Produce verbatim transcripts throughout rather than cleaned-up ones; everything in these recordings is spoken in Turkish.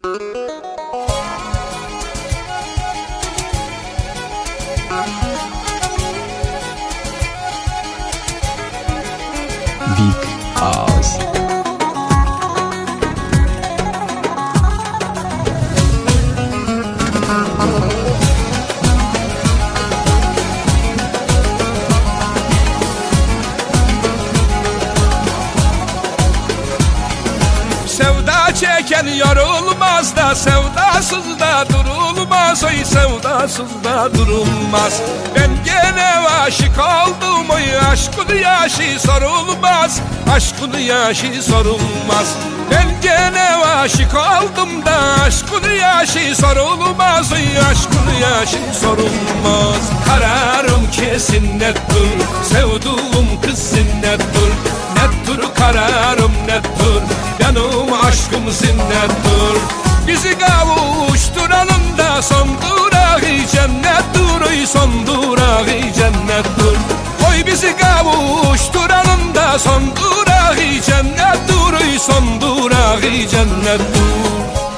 Big House. Sevda çeken yorulmaz da sevdasız da durulmaz. Oy sevdasız da durulmaz. Ben gene aşık oldum, oy aşkın yaşı sorulmaz. Aşkın yaşı sorulmaz. Ben gene aşık oldum da aşkın yaşı sorulmaz. Oy aşkın yaşı sorulmaz. Kararım kesin nettur, sevduğum kız nettur. Nettur kararım nettur, yanım aşkım zinnettur. Bizi kavuşturalım da son durağı cennettur. Oy son durağı cennettur. Oy bizi kavuşturalım da son durağı cennettur. Oy son durağı cennettur.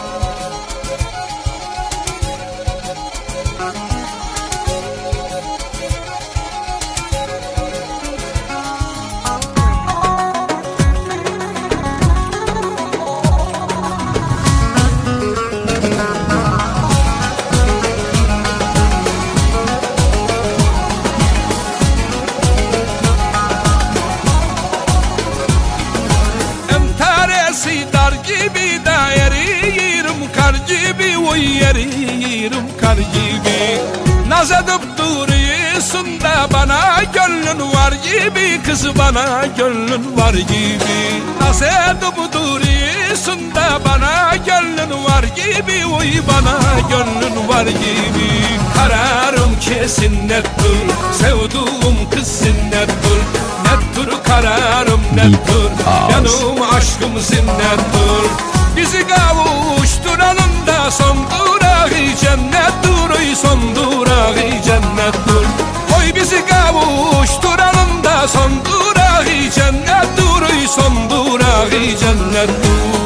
Dar gibi da eriyirim kar gibi. Oy eriyirim kar gibi. Naz edip duruyorsun da bana gönlün var gibi. Kız bana gönlün var gibi. Naz edip duruyorsun da bana gönlün var gibi. Oy bana gönlün var gibi. Kararım kesin nettur, sevduğum kız nettur. Nettur kararım nettur, yanım aşkım zinnettur. Bizi kavuşturalım da son durağı cennettur. Oy son durağı cennettur. Oy bizi kavuşturalım da son durağı cennettur. Oy son durağı cennettur.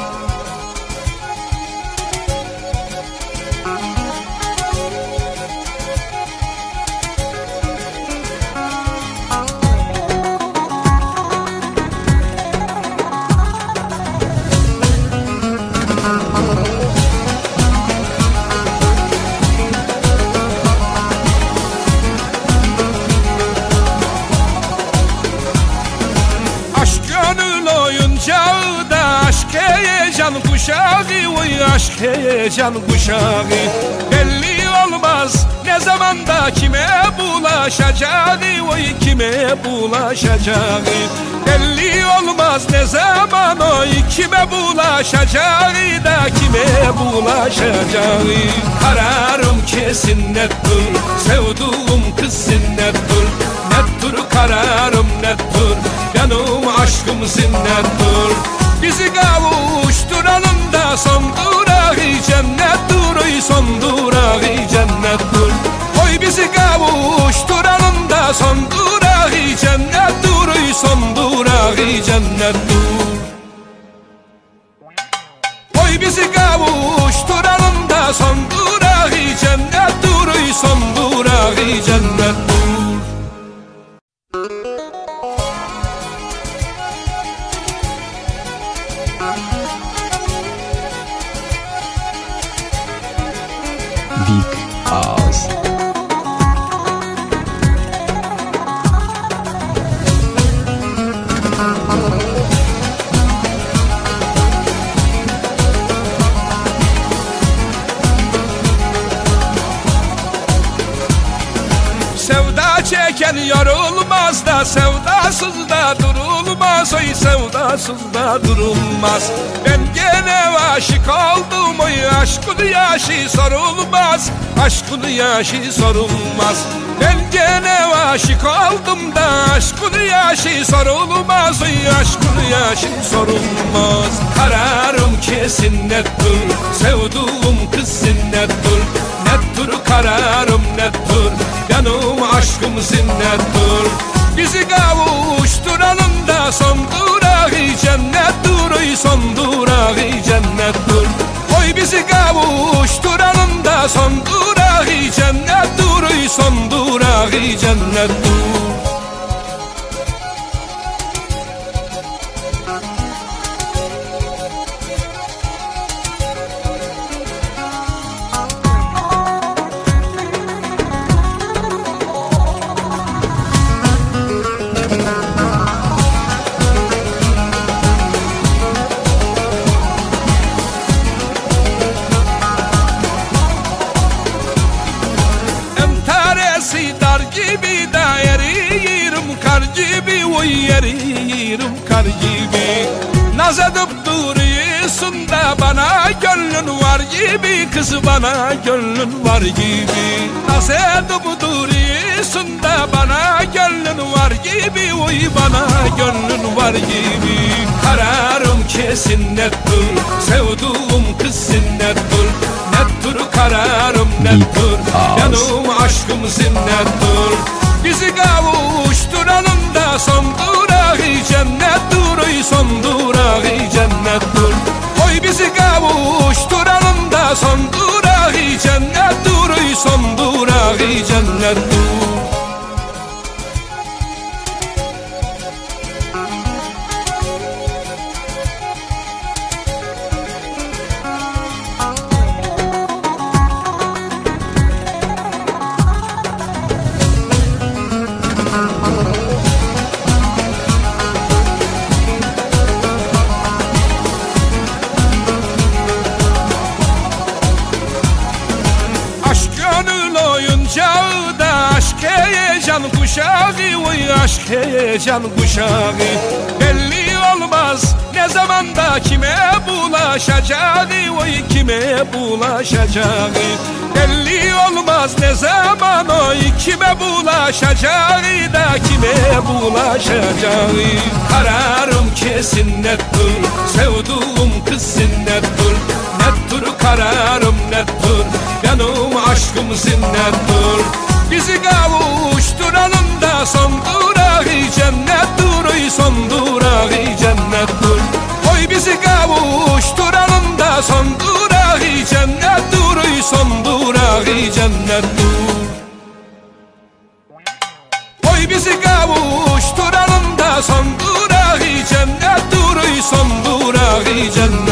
Oyuncağı da aşk heyecan kuşağı. Oy aşk heyecan kuşağı. Belli olmaz ne zamanda kime bulaşacağı. Oy kime bulaşacağı. Belli olmaz ne zaman oy kime bulaşacağı da kime bulaşacağı. Kararım kesin nettur, sevduğum kız nettur. Nettur kararım nettur, yanım aşkım zinnettur. Bizi kavuşturalım da son durağı cennettur. Oy son durağı cennettur. Oy bizi kavuşturalım da son durağı cennettur. Oy son durağı cennettur. Oy bizi kavuşturalım da son durağı cennettur. Oy son durağı cennettur. Big House. Sevda çeken yorulmaz da sevdasız da durulmaz. Oy sevdasız da durulmaz. Ben gene aşık oldum, oy aşkın yaşı sorulmaz. Aşkın yaşı sorulmaz. Ben gene aşık oldum da aşkın yaşı sorulmaz. Oy aşkın yaşı sorulmaz. Kararım kesin nettur, sevduğum kız nettur. Nettur kararım nettur, yanım aşkım zinnettur. Bizi kavuşturalım da son durağı cennettur. Oy son durağı cennettur. Oy Oy bizi kavuşturalım da son durağı cennet dur, son durağı cennet dur. Dar gibi da eriyirim kar gibi, oy eriyirim kar gibi. Naz edip duruyorsun da bana gönlün var gibi, kız bana gönlün var gibi. Naz edip duruyorsun da bana gönlün var gibi, oy bana gönlün var gibi. Kararım kesin nettur, sevduğum kız sinnettur. Nettur kararım nettur, yanım aşkım zinnettur. Bizi kavuşturalım da son durağı cennet dur, son durağı cennet dur. Oy bizi kavuşturalım da son durağı cennet dur, son durağı cennet dur. Oyuncağı da aşk heyecan kuşağı, oy aşk heyecan kuşağı. Belli olmaz ne zamanda kime bulaşacağı, oy kime bulaşacağı. Belli olmaz ne zaman oy kime bulaşacağı da kime bulaşacağı. Kararım kesin nettur, sevduğum kız sinnettur. Nettur kararım nettur, yanım aşkım zinnettur. Bizi kavuşturalım da son durağı cennet dur, son durağı cennet dur. Oy bizi kavuşturalım da son durağı cennet dur, son durağı cennet dur. Oy bizi kavuşturalım da son durağı cennet dur, son durağı cennet dur.